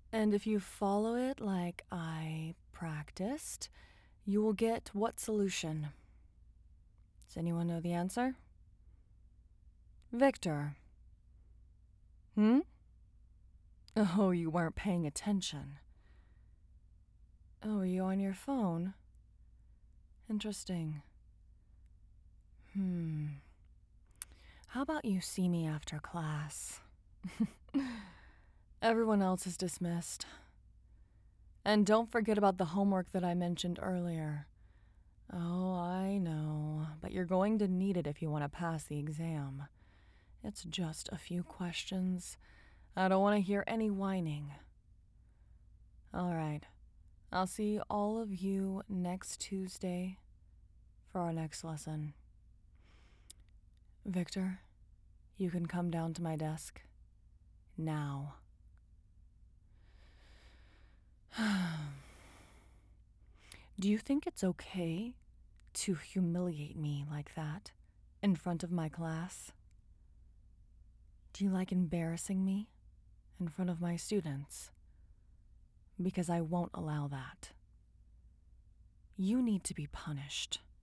And if you follow it like I practiced, you will get what solution? Does anyone know the answer? Victor. Hmm? Oh, you weren't paying attention. Oh, are you on your phone? Interesting. How about you see me after class? Everyone else is dismissed. And don't forget about the homework that I mentioned earlier. Oh, I know, but you're going to need it if you want to pass the exam. It's just a few questions. I don't want to hear any whining. All right, I'll see all of you next Tuesday for our next lesson. Victor, you can come down to my desk. Now. Do you think it's okay to humiliate me like that in front of my class? Do you like embarrassing me in front of my students? Because I won't allow that. You need to be punished.